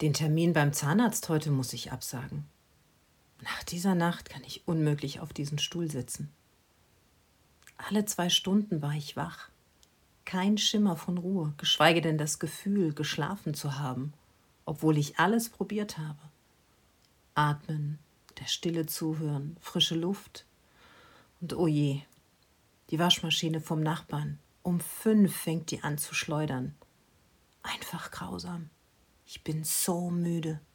Den Termin beim Zahnarzt heute muss ich absagen. Nach dieser Nacht kann ich unmöglich auf diesen Stuhl sitzen. Alle 2 Stunden war ich wach. Kein Schimmer von Ruhe, geschweige denn das Gefühl, geschlafen zu haben, obwohl ich alles probiert habe. Atmen, der Stille zuhören, frische Luft. Und oh je, die Waschmaschine vom Nachbarn. Um 5 fängt die an zu schleudern. Einfach grausam. Ich bin so müde.